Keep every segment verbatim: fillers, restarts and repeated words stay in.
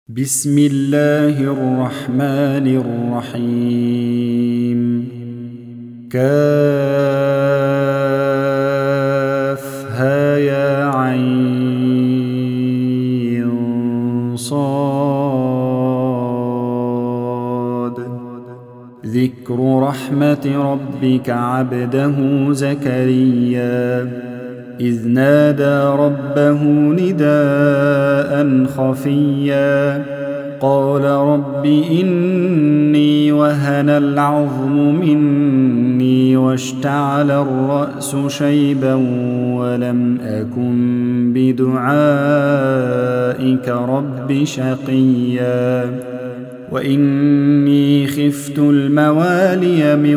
بسم الله الرحمن الرحيم كافها يا عين صاد ذكر رحمة ربك عبده زكريا إذ نادى ربه نداء خفيا قال رب إني وهن العظم مني واشتعل الرأس شيبا ولم أكن بدعائك رب شقيا وإني خفت الموالي من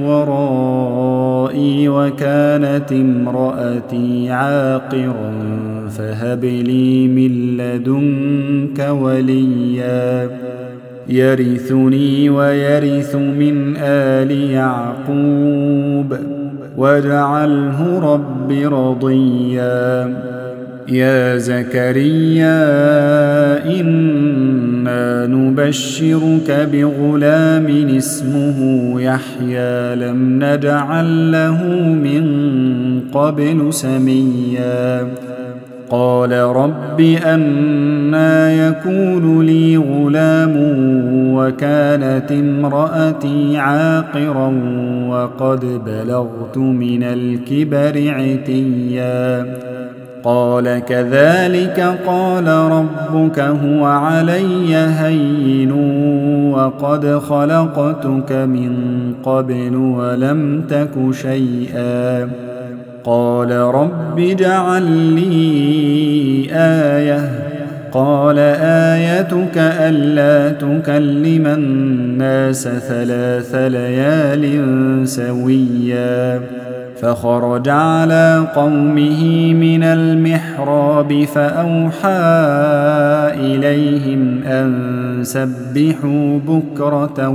ورائي وكانت امرأتي عاقرا فهب لي من لدنك وليا يرثني ويرث من آل يعقوب واجعله رب رضيا يا زكريا إنا نبشرك بغلام اسمه يحيى لم نجعل له من قبل سميا قال رب أنى يكون لي غلام وكانت امرأتي عاقرا وقد بلغت من الكبر عتيا قال كذلك قال ربك هو علي هين وقد خلقتك من قبل ولم تك شيئا قال رب اجعل لي آية قال آيتك ألا تكلم الناس ثلاث ليال سويا فخرج على قومه من المحراب فأوحى إليهم أن سبحوا بكرة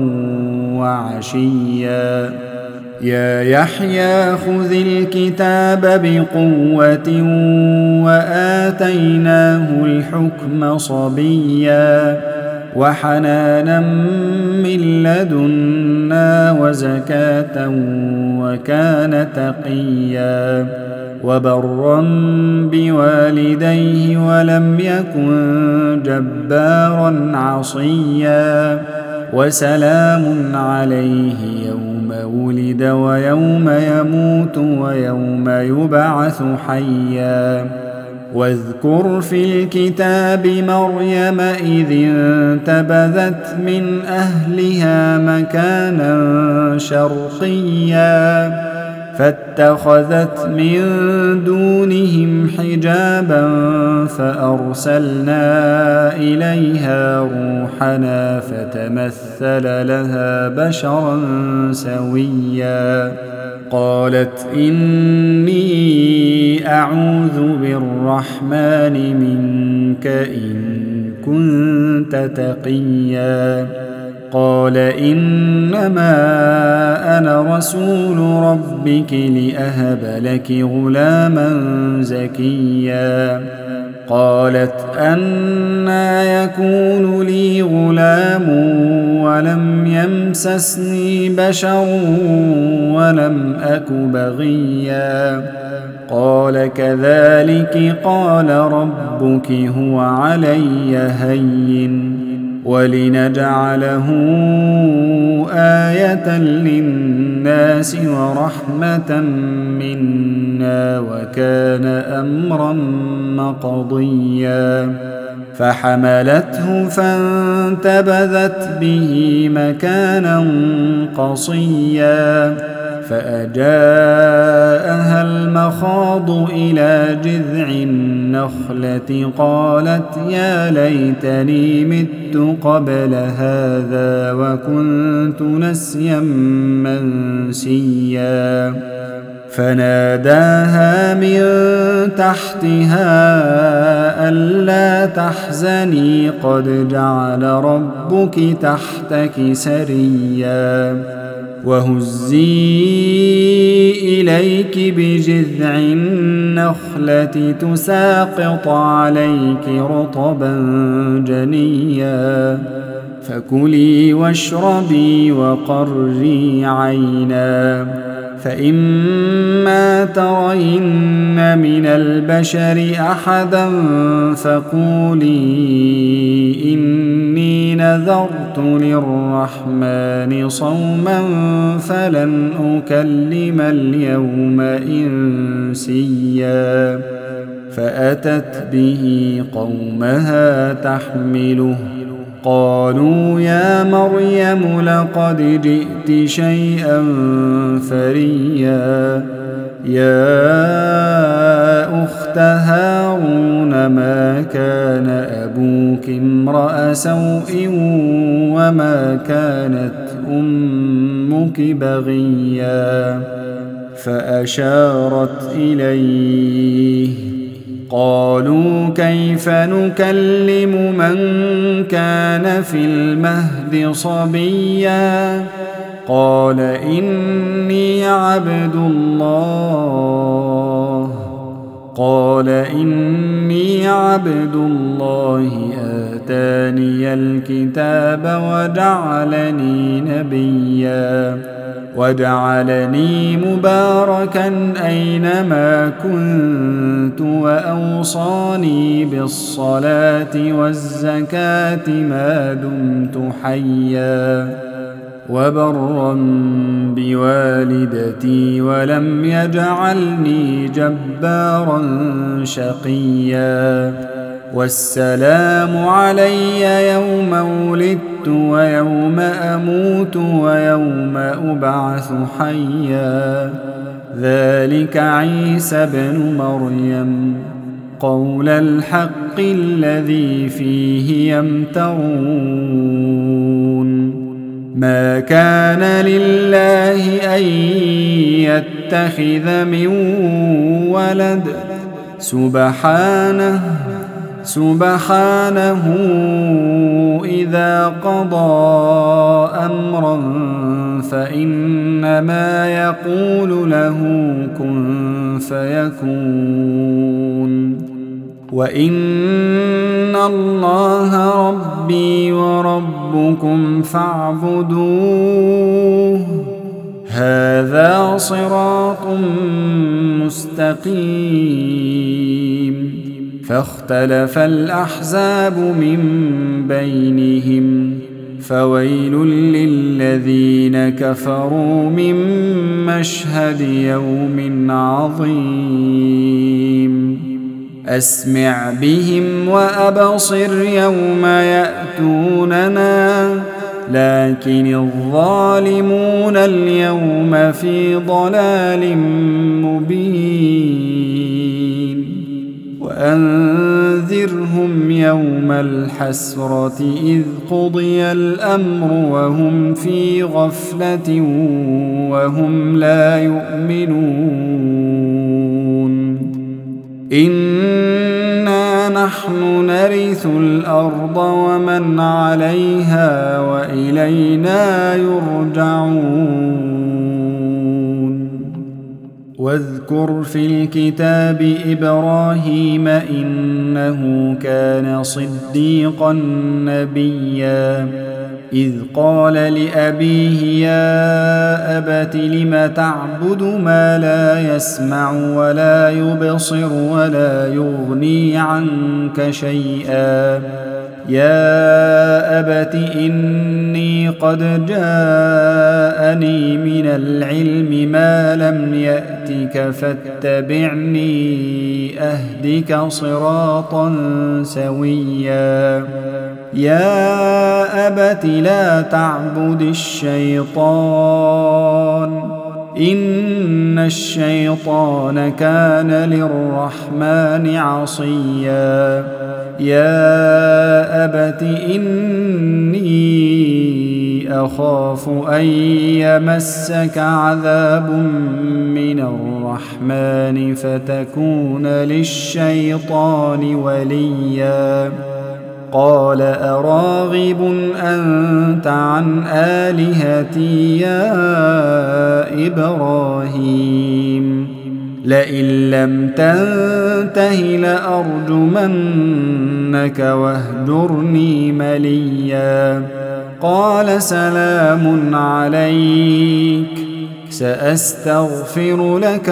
وعشيا يا يحيى خذ الكتاب بقوة وآتيناه الحكم صبيا وحنانا من لدنا وزكاة وكان تقيا وبرا بوالديه ولم يكن جبارا عصيا وسلام عليه يوم ولد ويوم يموت ويوم يبعث حيا واذكر في الكتاب مريم إذ انتبذت من أهلها مكانا شرقيا فاتخذت من دونهم حجابا فأرسلنا إليها روحنا فتمثل لها بشرا سويا قالت إني أعوذ بالرحمن منك إن كنت تقيا قال إنما أنا رسول ربك لأهب لك غلاما زكيا قالت أنى يكون لي غلام ولم يمسسني بشر ولم أك بغيا قال كذلك قال ربك هو علي هين ولنجعله آية للناس ورحمة منا وكان أمرا مقضيا فحملته فانتبذت به مكانا قصيا فأجاءها المخاض إلى جذع النخلة قالت يا ليتني مت قبل هذا وكنت نسيا منسيا فناداها من تحتها ألا تحزني قد جعل ربك تحتك سريا وهزي إليك بجذع النخلة تساقط عليك رطبا جنيا فكلي واشربي وقري عينا فإما ترين من البشر أحدا فقولي إني نذرت للرحمن صوما فلن أكلم اليوم إنسيا فأتت به قومها تحمله قالوا يا مريم لقد جئت شيئا فريا يا أخت هارون ما كان أبوك امرأ سوء وما كانت أمك بغيا فأشارت إليه قالوا كيف نكلم من كان في المهد صبيا قال إني عبد الله قال إني عبد الله آتاني الكتاب وجعلني نبيا وجعلني مباركا أينما كنت وأوصاني بالصلاة والزكاة ما دمت حيا وبرا بوالدتي ولم يجعلني جبارا شقيا والسلام علي يوم ولدت ويوم أموت ويوم أبعث حيا ذلك عيسى بن مريم قول الحق الذي فيه يمترون ما كان لله أن يتخذ من ولد سبحانه سبحانه إذا قضى أمرا فإنما يقول له كن فيكون وإن الله ربي وربكم فاعبدوه هذا صراط مستقيم فاختلف الأحزاب من بينهم فويل للذين كفروا من مشهد يوم عظيم أسمع بهم وأبصر يوم يأتوننا لكن الظالمون اليوم في ضلال مبين وأنذرهم يوم الحسرة إذ قضي الأمر وهم في غفلة وهم لا يؤمنون إنا نحن نرث الأرض ومن عليها وإلينا يرجعون واذكر في الكتاب إبراهيم إنه كان صديقا نبيا إذ قال لأبيه يا أبت لم تعبد ما لا يسمع ولا يبصر ولا يغني عنك شيئا يا أبت إني قد جاءني من العلم ما لم يأتك فاتبعني أهدك صراطا سويا يا أبت لا تعبد الشيطان إن الشيطان كان للرحمن عصيا يا أبت إني أخاف أن يمسك عذاب من الرحمن فتكون للشيطان وليا قال أراغب أنت عن آلهتي يا إبراهيم لئن لم تنته لأرجمنك واهجرني مليا قال سلام عليك سأستغفر لك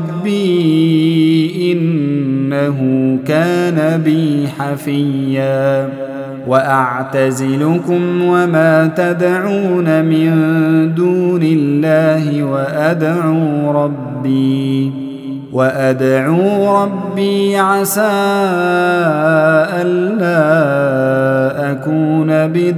ربي إنه كان بي حفيا وأعتزلكم وما تدعون من دون الله وأدعو ربي وأدعو ربي عسى ألا أكون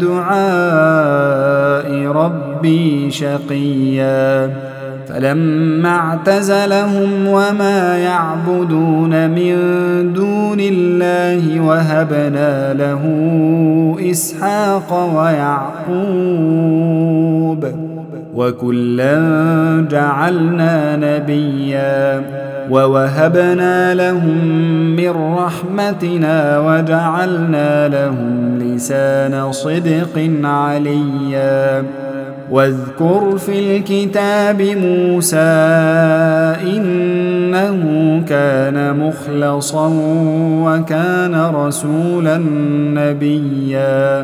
بدعاء ربي شقيا فلما اعتزلهم وما يعبدون من دون الله وهبنا له إسحاق ويعقوب وكلا جعلنا نبيا ووهبنا لهم من رحمتنا وجعلنا لهم لسان صدق عليا واذكر في الكتاب موسى إنه كان مخلصا وكان رسولا نبيا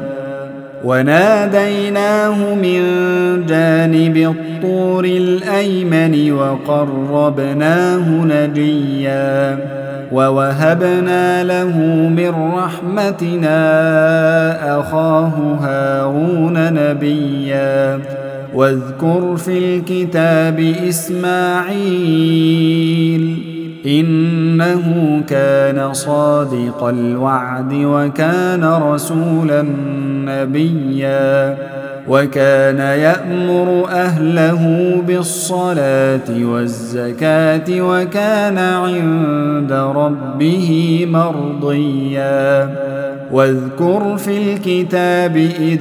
وناديناه من جانب الطور الأيمن وقربناه نجيا ووهبنا له من رحمتنا أخاه هارون نبيا واذكر في الكتاب إسماعيل إنه كان صادق الوعد وكان رسولا نبيا وكان يأمر أهله بالصلاة والزكاة وكان عند ربه مرضيا واذكر في الكتاب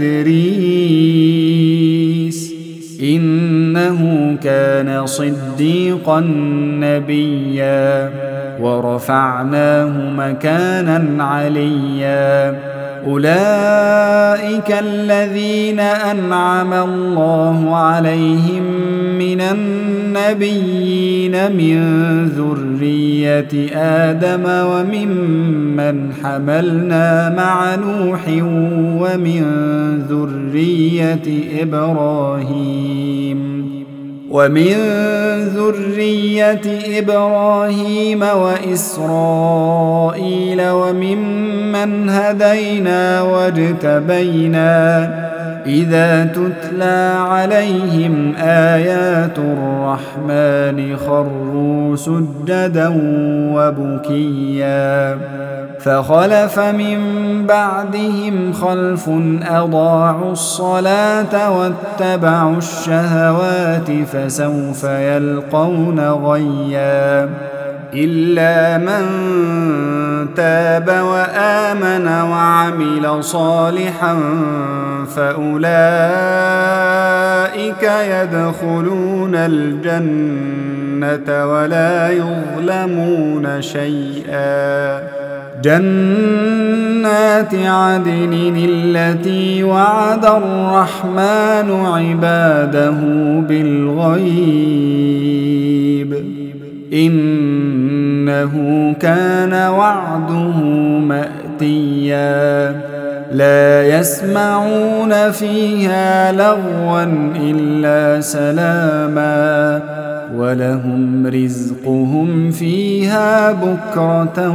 إدريس إنه كان صديقا نبيا ورفعناه مكانا عليا أولئك الذين أنعم الله عليهم من النبيين من ذرية آدم وممن حملنا مع نوح ومن ذرية إبراهيم ومن ذرية إبراهيم وإسرائيل وممن هدينا واجتبينا إذا تتلى عليهم آيات الرحمن خروا سجدا وبكيا فخلف من بعدهم خلف أضاعوا الصلاة واتبعوا الشهوات فسوف يلقون غيا إلا من تاب وآمن وعمل صالحا فأولئك يدخلون الجنة ولا يظلمون شيئا جنات عدن التي وعد الرحمن عباده بالغيب إنه كان وعده مأتيا لا يسمعون فيها لغوا إلا سلاما ولهم رزقهم فيها بكرة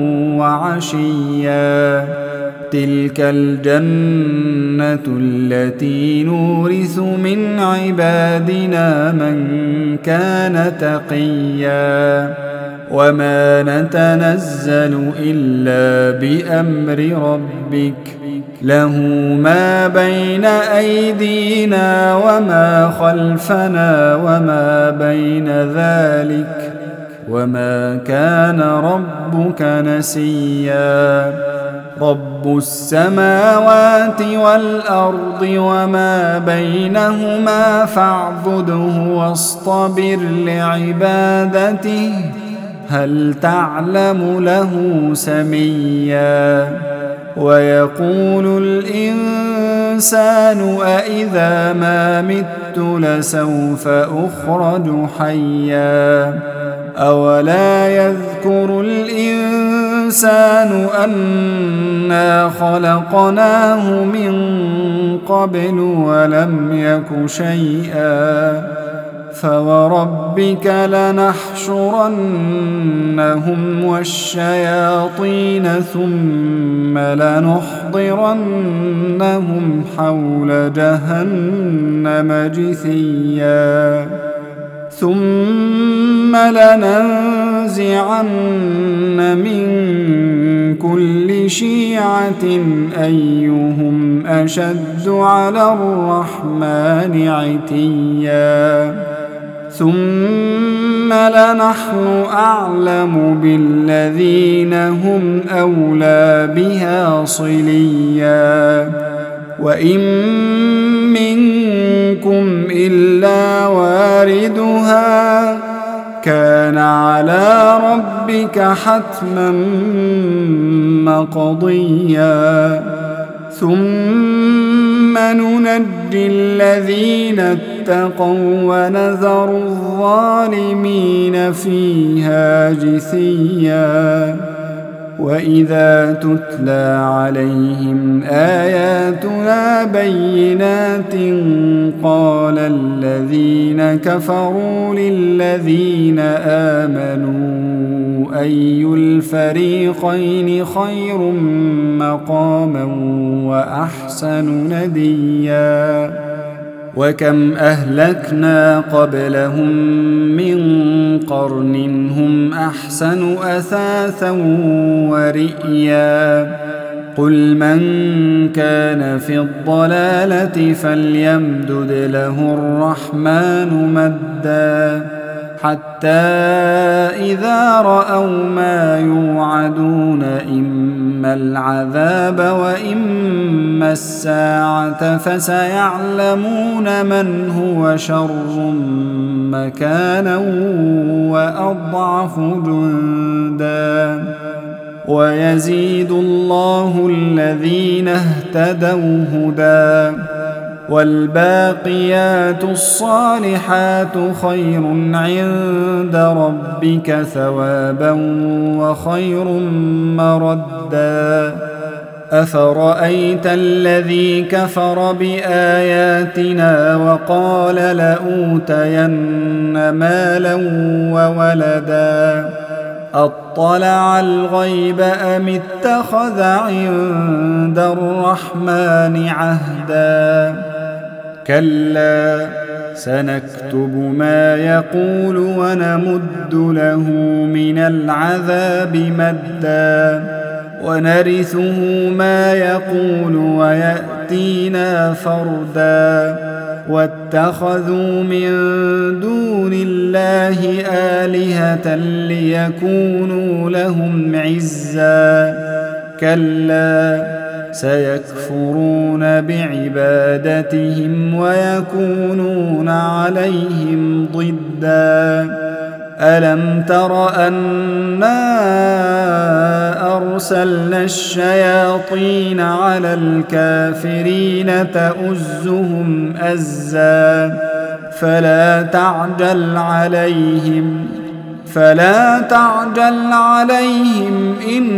وعشيا تلك الجنة التي نورث من عبادنا من كان تقيا وما نتنزل إلا بأمر ربك له ما بين أيدينا وما خلفنا وما بين ذلك وما كان ربك نسيا رب السماوات والأرض وما بينهما فاعبده واصطبر لعبادته هل تعلم له سميا ويقول الإنسان أإذا ما مت لسوف أخرج حيا أولا يذكر الإنسان أنا خلقناه من قبل ولم يك شيئا فوربك لنحشرنهم والشياطين ثم لنحضرنهم حول جهنم جثيا ثم لننزعن من كل شيعة أيهم أشد على الرحمن عتيا ثم لنحن أعلم بالذين هم أولى بها صليا وإن منكم إلا واردها كان على ربك حتما مقضيا ثم ننجي الذين اتقوا ونذر الظالمين فيها جثيا وإذا تتلى عليهم آياتنا بينات قال الذين كفروا للذين آمنوا أي الفريقين خير مقاما وأحسن نديا وكم أهلكنا قبلهم من قرن هم أحسن أثاثا ورئيا قل من كان في الضلالة فليمدد له الرحمن مدا حتى إذا رأوا ما يوعدون إما العذاب وإما الساعة فسيعلمون من هو شر مكانا وأضعف جندا ويزيد الله الذين اهتدوا هدى والباقيات الصالحات خير عند ربك ثوابا وخير مردا أفرأيت الذي كفر بآياتنا وقال لأوتين مالا وولدا أطلع الغيب أم اتخذ عند الرحمن عهدا كلا سنكتب ما يقول ونمد له من العذاب مدا ونرثه ما يقول ويأتينا فردا واتخذوا من دون الله آلهة ليكونوا لهم عزا كلا سيكفرون بعبادتهم ويكونون عليهم ضدا ألم تر أنا أرسلنا الشياطين على الكافرين تؤزهم أزا فلا تعجل عليهم فلا تعجل عليهم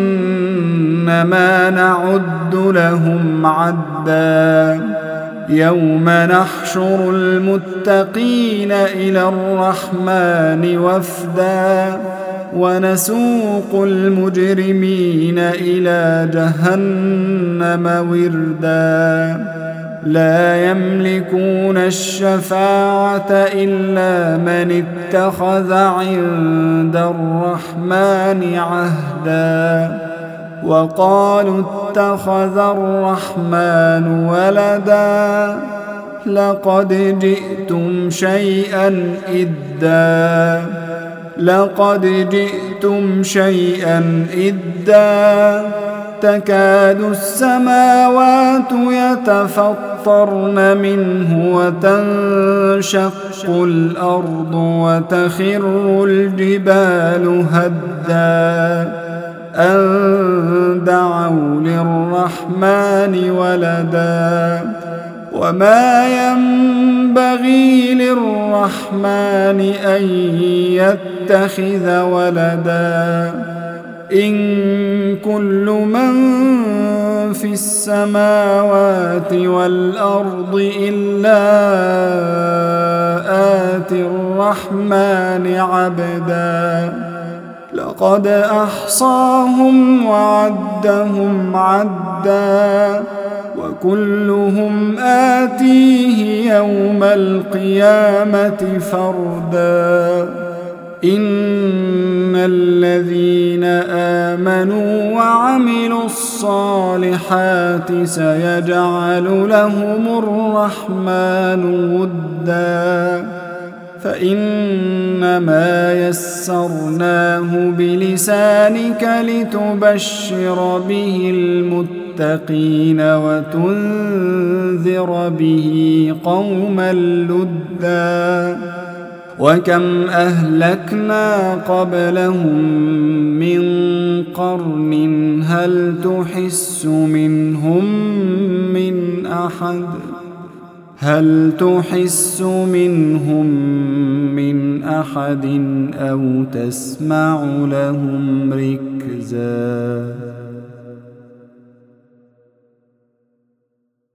إنما نعد لهم عدا يوم نحشر المتقين إلى الرحمن وفدا ونسوق المجرمين إلى جهنم وردا لا يملكون الشفاعة إلا من اتخذ عند الرحمن عهدا وقالوا اتخذ الرحمن ولدا لقد جئتم شيئا إدا لقد جئتم شيئا إدا تكاد السماوات يتفطرن منه وتنشق الأرض وتخر الجبال هدا أن دعوا للرحمن ولدا وما ينبغي للرحمن أن يتخذ ولدا إن كل من في السماوات والأرض إلا آتي الرحمن عبدا لقد أحصاهم وعدهم عدا وكلهم آتيه يوم القيامة فردا إن الذين آمنوا وعملوا الصالحات سيجعل لهم الرحمن ودا فإنما يسرناه بلسانك لتبشر به المتقين وتنذر به قوما لدا وكم أهلكنا قبلهم من قرن هل تحس منهم من أحد هل تحس منهم من أحد أو تسمع لهم ركزا